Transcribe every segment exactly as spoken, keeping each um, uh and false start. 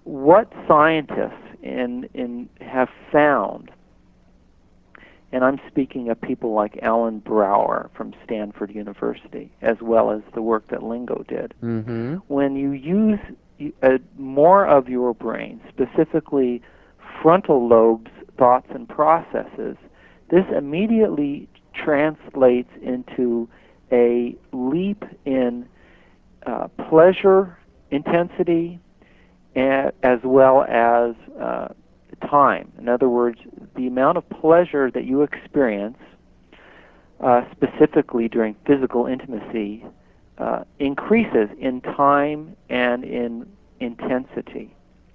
what scientists in, in have found, and I'm speaking of people like Alan Brower from Stanford University, as well as the work that Lingo did. Mm-hmm. When you use uh, more of your brain, specifically frontal lobes, thoughts, and processes, this immediately translates into a leap in uh, pleasure intensity, a- as well as uh, time. In other words, the amount of pleasure that you experience, uh, specifically during physical intimacy, uh, increases in time and in intensity.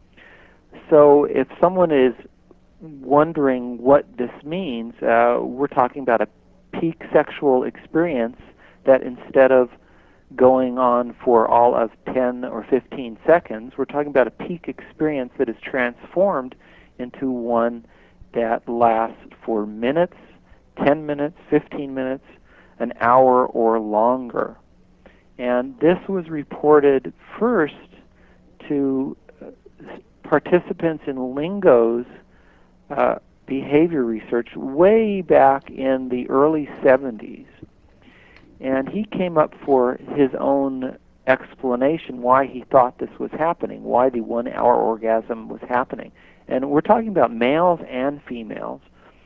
So if someone is wondering what this means, uh, we're talking about a peak sexual experience that instead of going on for all of ten or fifteen seconds, we're talking about a peak experience that is transformed into one that lasts for minutes, ten minutes, fifteen minutes, an hour or longer. And this was reported first to participants in Lingo's uh, behavior research way back in the early seventies. And he came up for his own explanation why he thought this was happening, why the one-hour orgasm was happening. And we're talking about males and females.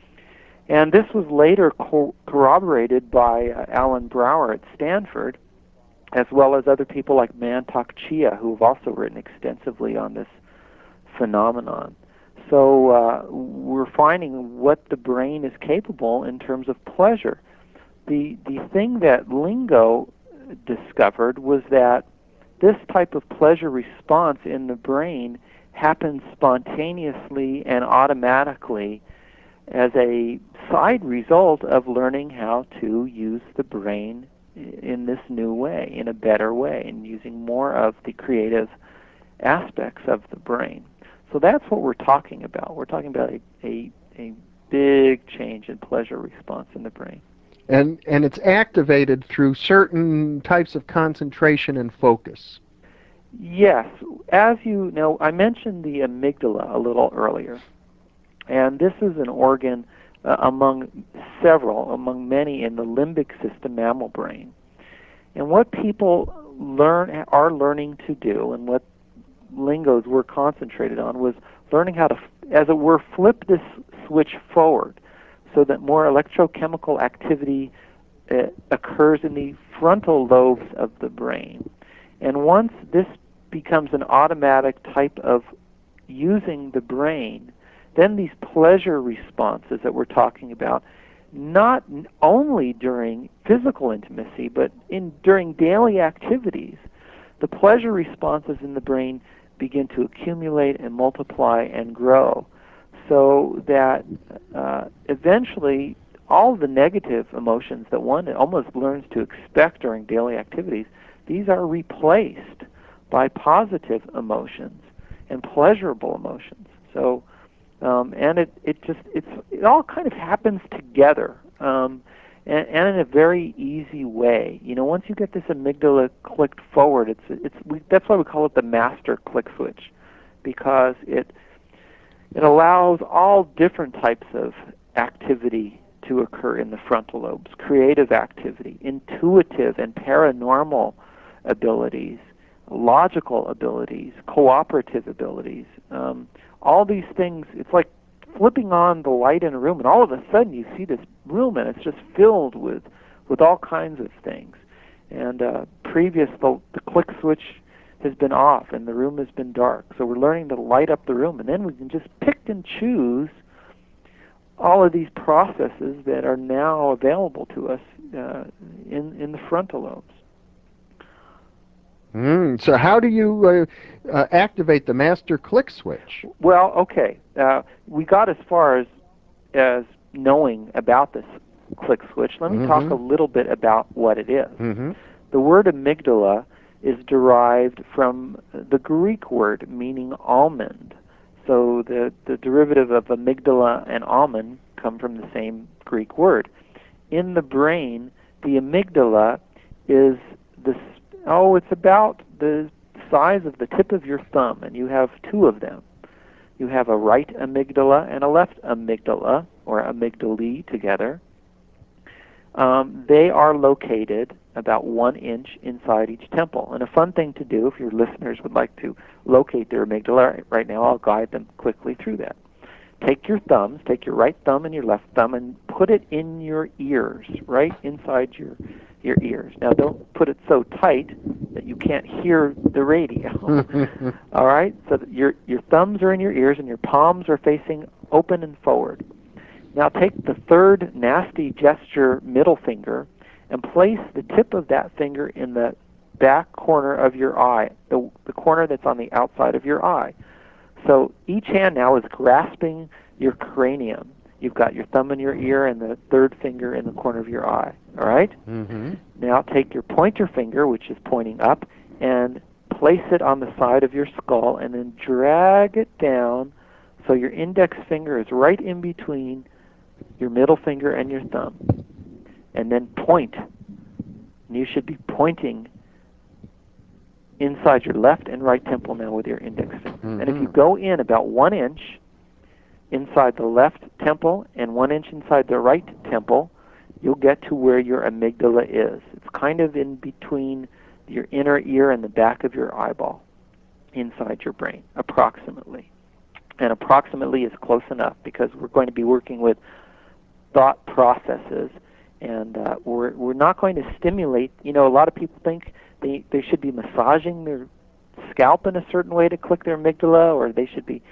And this was later co- corroborated by uh, Alan Brower at Stanford, as well as other people like Mantak Chia, who have also written extensively on this phenomenon. So uh, we're finding what the brain is capable in terms of pleasure. The, the thing that Lingo discovered was that this type of pleasure response in the brain happens spontaneously and automatically as a side result of learning how to use the brain in this new way, in a better way, and using more of the creative aspects of the brain. So that's what we're talking about. We're talking about a, a, a big change in pleasure response in the brain. And, and it's activated through certain types of concentration and focus. Yes. As you know, I mentioned the amygdala a little earlier. And this is an organ uh, among several, among many in the limbic system mammal brain. And what people learn are learning to do, and what Lingos were concentrated on, was learning how to, as it were, flip this switch forward so that more electrochemical activity uh, occurs in the frontal lobes of the brain. And once this becomes an automatic type of using the brain, then these pleasure responses that we're talking about, not only during physical intimacy, but in during daily activities, the pleasure responses in the brain begin to accumulate and multiply and grow, so that uh, eventually all the negative emotions that one almost learns to expect during daily activities, these are replaced by positive emotions and pleasurable emotions. So, um, and it, it just it's it all kind of happens together, um, and, and in a very easy way. You know, once you get this amygdala clicked forward, it's it's we, that's why we call it the master click switch, because it it allows all different types of activity to occur in the frontal lobes: creative activity, intuitive and paranormal abilities, logical abilities, cooperative abilities. Um, all these things, it's like flipping on the light in a room, and all of a sudden you see this room, and it's just filled with, with all kinds of things. And uh, previous, the, the click switch has been off, and the room has been dark. So we're learning to light up the room, and then we can just pick and choose all of these processes that are now available to us uh, in, in the frontal lobes. Mm, so how do you uh, uh, activate the master click switch? Well, okay. Uh, we got as far as as knowing about this click switch. Let me talk Mm-hmm. a little bit about what it is. Mm-hmm. The word amygdala is derived from the Greek word meaning almond. So the, the derivative of amygdala and almond come from the same Greek word. In the brain, the amygdala is this, oh, it's about the size of the tip of your thumb, and you have two of them. You have a right amygdala and a left amygdala, or amygdalae together. Um, they are located about one inch inside each temple. And a fun thing to do, if your listeners would like to locate their amygdala right now, I'll guide them quickly through that. Take your thumbs, take your right thumb and your left thumb, and put it in your ears, right inside your your ears. Now, don't put it so tight that you can't hear the radio. All right? So that your your thumbs are in your ears and your palms are facing open and forward. Now take the third nasty gesture middle finger and place the tip of that finger in the back corner of your eye, the, the corner that's on the outside of your eye. So each hand now is grasping your cranium. You've got your thumb in your ear and the third finger in the corner of your eye. All right? Mm-hmm. Now take your pointer finger, which is pointing up, and place it on the side of your skull, and then drag it down so your index finger is right in between your middle finger and your thumb. And then point. And you should be pointing inside your left and right temple now with your index finger. Mm-hmm. And if you go in about one inch inside the left temple and one inch inside the right temple, you'll get to where your amygdala is. It's kind of in between your inner ear and the back of your eyeball inside your brain, approximately. And approximately is close enough because we're going to be working with thought processes, and uh, we're, we're not going to stimulate. You know, a lot of people think they, they should be massaging their scalp in a certain way to click their amygdala, or they should be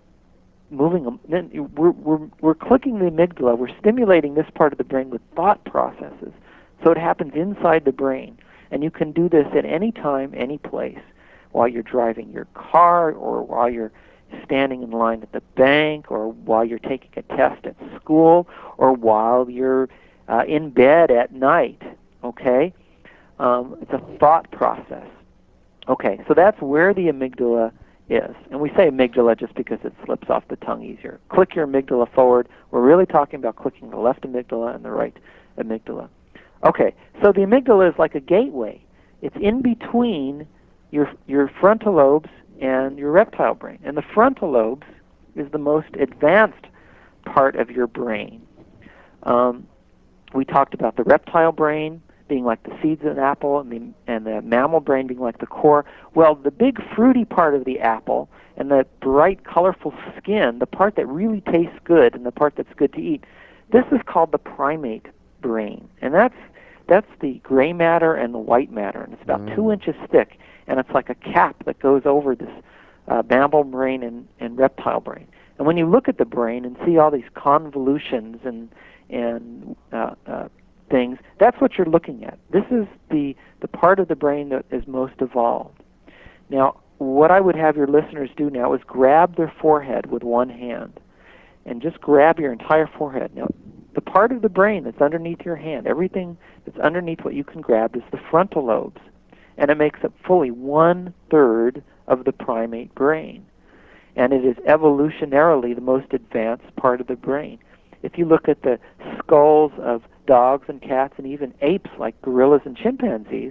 moving them. Then we're, we're, we're clicking the amygdala. We're stimulating this part of the brain with thought processes. So it happens inside the brain. And you can do this at any time, any place, while you're driving your car, or while you're standing in line at the bank, or while you're taking a test at school, or while you're uh, in bed at night, okay? Um, it's a thought process. Okay, so that's where the amygdala is. And we say amygdala just because it slips off the tongue easier. Click your amygdala forward. We're really talking about clicking the left amygdala and the right amygdala. Okay, so the amygdala is like a gateway. It's in between your your frontal lobes and your reptile brain. And the frontal lobes is the most advanced part of your brain. Um, we talked about the reptile brain being like the seeds of an apple, and the, and the mammal brain being like the core. Well, the big fruity part of the apple and the bright, colorful skin, the part that really tastes good and the part that's good to eat, this is called the primate brain. And that's that's the gray matter and the white matter, and it's about mm. two inches thick, and it's like a cap that goes over this uh, mammal brain and, and reptile brain. And when you look at the brain and see all these convolutions and and uh, uh, things, that's what you're looking at. This is the, the part of the brain that is most evolved. Now, what I would have your listeners do now is grab their forehead with one hand and just grab your entire forehead. Now, the part of the brain that's underneath your hand, everything that's underneath what you can grab, is the frontal lobes, and it makes up fully one-third of the primate brain. And it is evolutionarily the most advanced part of the brain. If you look at the skulls of dogs and cats and even apes like gorillas and chimpanzees,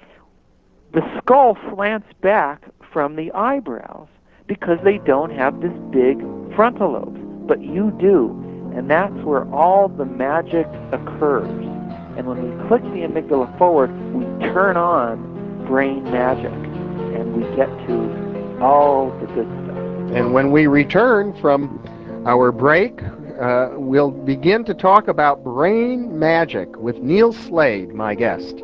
the skull slants back from the eyebrows because they don't have this big frontal lobes, but you do, and that's where all the magic occurs. And when we click the amygdala forward, we turn on brain magic, and we get to all the good stuff. And when we return from our break, uh, we'll begin to talk about brain magic with Neil Slade, my guest.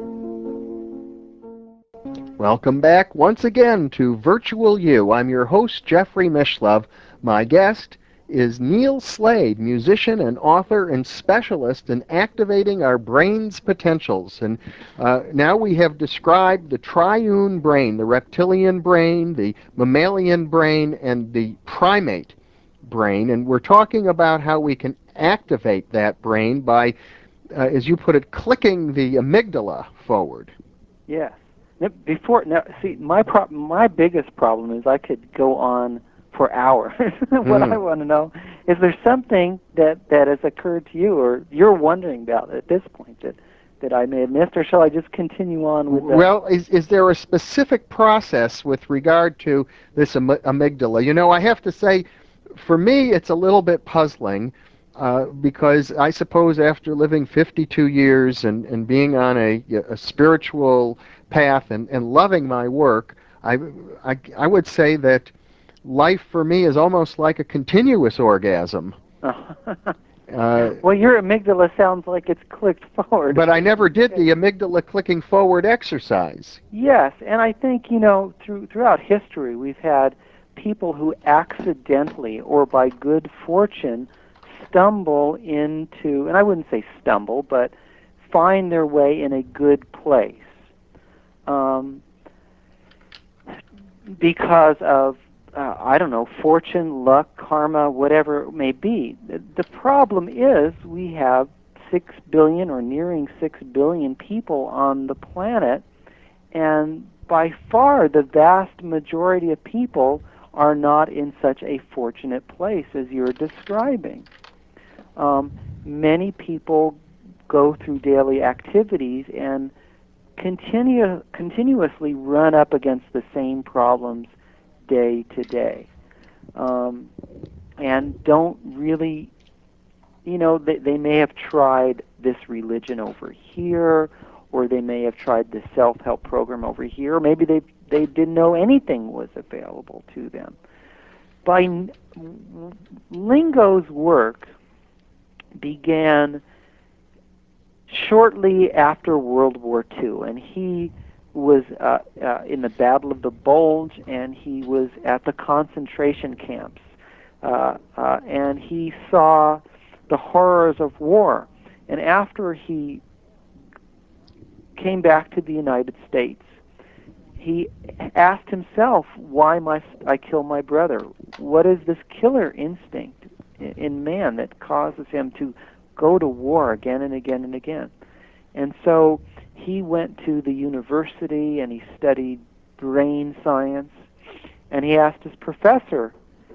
Welcome back once again to Virtual You. I'm your host, Jeffrey Mishlove. My guest is Neil Slade, musician and author and specialist in activating our brain's potentials. And uh, now we have described the triune brain, the reptilian brain, the mammalian brain, and the primate brain. And we're talking about how we can activate that brain by, uh, as you put it, clicking the amygdala forward. Yes. Before now, see, my pro- my biggest problem is I could go on for hours. What mm. I want to know is there something that, that has occurred to you or you're wondering about at this point that that I may have missed, or shall I just continue on with the... Well, is, is there a specific process with regard to this am- amygdala? You know, I have to say, for me, it's a little bit puzzling uh, because I suppose after living fifty-two years and, and being on a, a spiritual path and, and loving my work, I, I, I would say that life for me is almost like a continuous orgasm. Uh, well, your amygdala sounds like it's clicked forward. But I never did the amygdala clicking forward exercise. Yes, and I think, you know, through, throughout history we've had people who accidentally or by good fortune stumble into, and I wouldn't say stumble, but find their way in a good place um, because of Uh, I don't know, fortune, luck, karma, whatever it may be. The, the problem is we have six billion or nearing six billion people on the planet, and by far the vast majority of people are not in such a fortunate place as you're describing. Um, many people go through daily activities and continue, continuously run up against the same problems day to day, um, and don't really, you know, they, they may have tried this religion over here, or they may have tried this self-help program over here, or maybe they they didn't know anything was available to them. By Lingo's work began shortly after World War Two, and he was uh, uh, in the Battle of the Bulge, and he was at the concentration camps, uh, uh, and he saw the horrors of war. And after he came back to the United States, he asked himself, why must I kill my brother? What is this killer instinct in man that causes him to go to war again and again and again? And so he went to the university and he studied brain science, and he asked his professor,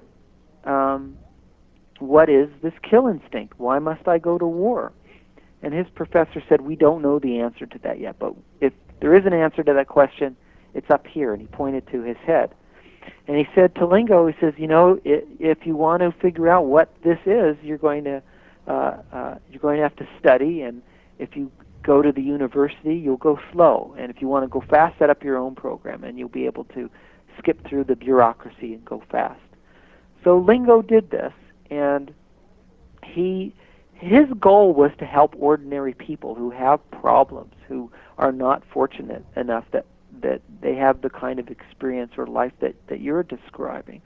um, what is this kill instinct? Why must I go to war? And his professor said, we don't know the answer to that yet, but if there is an answer to that question, it's up here, and he pointed to his head. And he said to Lingo, he says, you know, if you want to figure out what this is, you're going to uh, uh, you're going to have to study, and if you go to the university, you'll go slow. And if you want to go fast, set up your own program, and you'll be able to skip through the bureaucracy and go fast. So Lingo did this, and he his goal was to help ordinary people who have problems, who are not fortunate enough that, that they have the kind of experience or life that, that you're describing.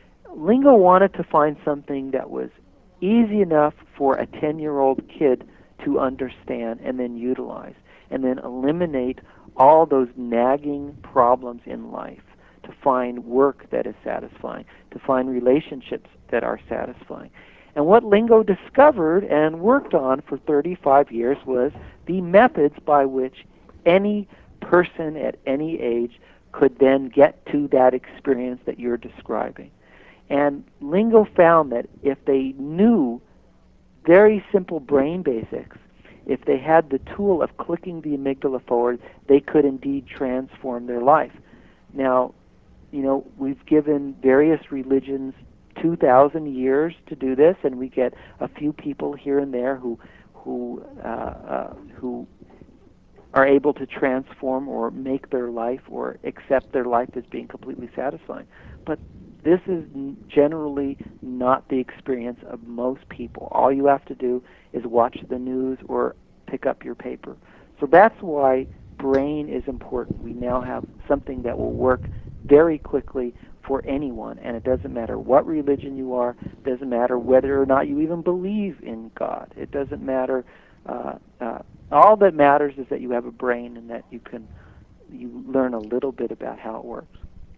Lingo wanted to find something that was easy enough for a ten-year-old kid to understand and then utilize, and then eliminate all those nagging problems in life, to find work that is satisfying, to find relationships that are satisfying. And what Lingo discovered and worked on for thirty-five years was the methods by which any person at any age could then get to that experience that you're describing. And Lingo found that if they knew very simple brain basics, if they had the tool of clicking the amygdala forward, they could indeed transform their life. Now, you know, we've given various religions two thousand years to do this, and we get a few people here and there who who uh, uh, who are able to transform or make their life or accept their life as being completely satisfying. But this is generally not the experience of most people. All you have to do is watch the news or pick up your paper. So that's why brain is important. We now have something that will work very quickly for anyone, and it doesn't matter what religion you are, it doesn't matter whether or not you even believe in God, it doesn't matter, uh, uh, all that matters is that you have a brain and that you can you learn a little bit about how it works.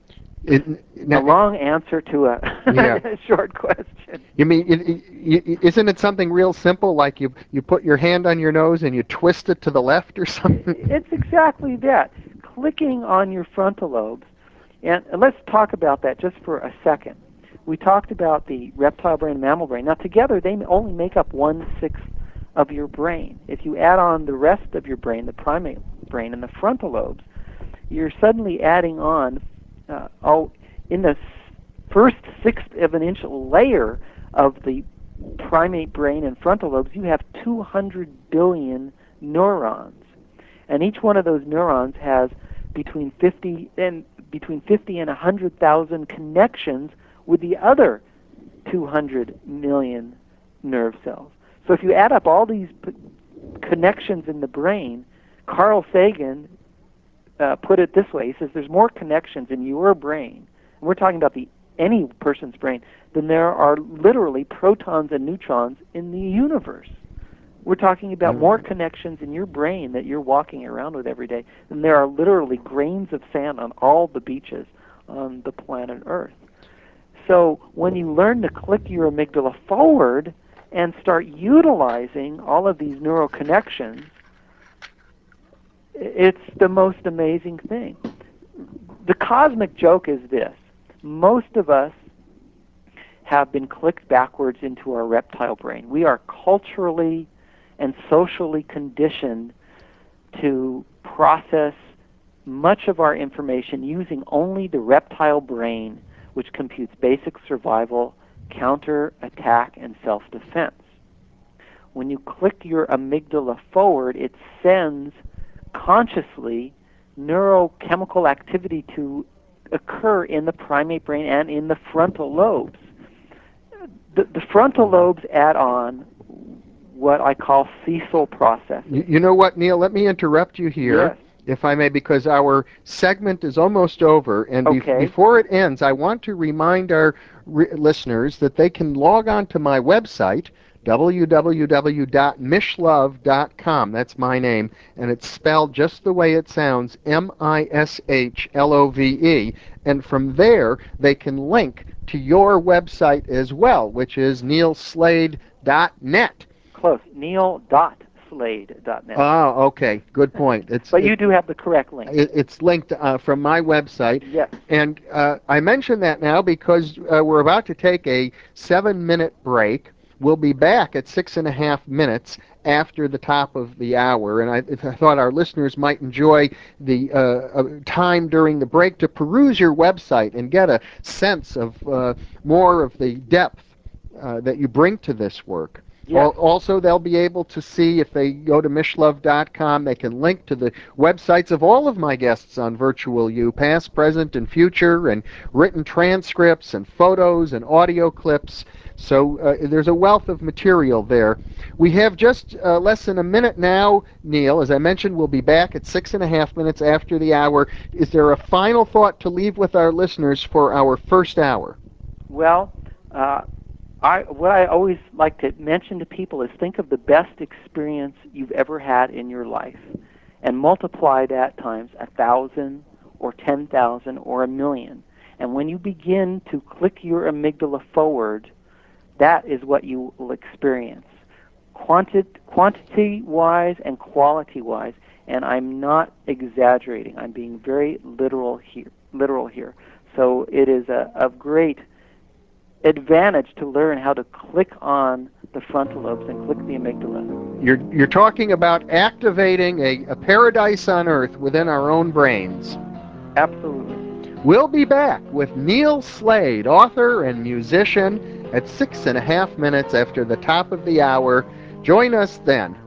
It, now, a long answer to a yeah. short question. You mean, it, it, isn't it something real simple, like you you put your hand on your nose and you twist it to the left or something? It's exactly that. Clicking on your frontal lobes. And let's talk about that just for a second. We talked about the reptile brain and mammal brain. Now, together, they only make up one-sixth of your brain. If you add on the rest of your brain, the primate brain and the frontal lobes, you're suddenly adding on, uh, oh, in the first sixth of an inch layer of the primate brain and frontal lobes, you have two hundred billion neurons. And each one of those neurons has between fifty and between fifty and one hundred thousand connections with the other two hundred million nerve cells. So if you add up all these p- connections in the brain, Carl Sagan uh, put it this way. He says there's more connections in your brain, and we're talking about the any person's brain, than there are literally protons and neutrons in the universe. We're talking about more connections in your brain that you're walking around with every day than there are literally grains of sand on all the beaches on the planet Earth. So when you learn to click your amygdala forward and start utilizing all of these neural connections, it's the most amazing thing. The cosmic joke is this. Most of us have been clicked backwards into our reptile brain. We are culturally and socially conditioned to process much of our information using only the reptile brain, which computes basic survival, counter, attack, and self-defense. When you click your amygdala forward, it sends consciously neurochemical activity to occur in the primate brain and in the frontal lobes. The, the frontal lobes add on what I call Cecil processes. You, you know what, Neil? Let me interrupt you here, yes. if I may, because our segment is almost over. And be- okay. before it ends, I want to remind our re- listeners that they can log on to my website, w w w dot mishlove dot com. That's my name, and it's spelled just the way it sounds, M I S H L O V E. And from there, they can link to your website as well, which is neil slade dot net. Close. neil dot slade dot net. Oh, okay. Good point. It's, but it, you do have the correct link. It, it's linked uh, from my website. Yes. And uh, I mention that now because uh, we're about to take a seven-minute break. We'll be back at six and a half minutes after the top of the hour, and I, I thought our listeners might enjoy the uh, uh, time during the break to peruse your website and get a sense of uh, more of the depth uh, that you bring to this work. Yes. Also, they'll be able to see, if they go to mishlove dot com, they can link to the websites of all of my guests on Virtual You, past, present, and future, and written transcripts and photos and audio clips. So uh, there's a wealth of material there. We have just uh, less than a minute now, Neil. As I mentioned, we'll be back at six and a half minutes after the hour. Is there a final thought to leave with our listeners for our first hour? Well, uh, I, what I always like to mention to people is think of the best experience you've ever had in your life and multiply that times a thousand or ten thousand or a million. And when you begin to click your amygdala forward, that is what you will experience, Quanti- quantity-wise and quality-wise. And I'm not exaggerating. I'm being very literal here. Literal here. So it is a, of great advantage to learn how to click on the frontal lobes and click the amygdala. You're, you're talking about activating a, a paradise on Earth within our own brains. Absolutely. We'll be back with Neil Slade, author and musician, at six and a half minutes after the top of the hour. Join us then.